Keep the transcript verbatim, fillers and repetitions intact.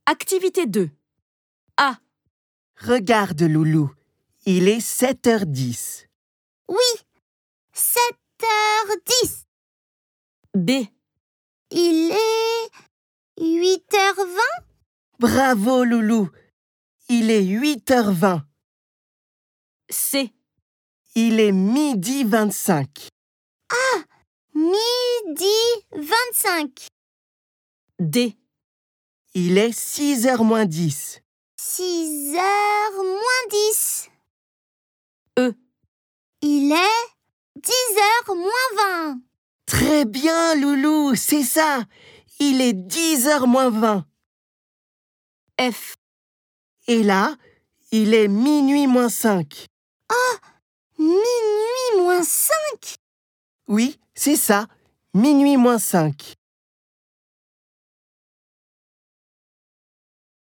Activité deux. A. Regarde, Loulou, il est sept heures dix. Oui, sept heures dix. B. Il est huit heures vingt. Bravo, Loulou, il est huit heures vingt. C. Il est midi vingt-cinq. Ah, midi vingt-cinq. D. Il est six heures moins dix. six heures moins dix. E. Il est dix heures moins vingt. Très bien, Loulou, c'est ça. Il est dix heures moins vingt. F. Et là, il est minuit moins cinq. Oh, minuit moins cinq. Oui, c'est ça, minuit moins cinq.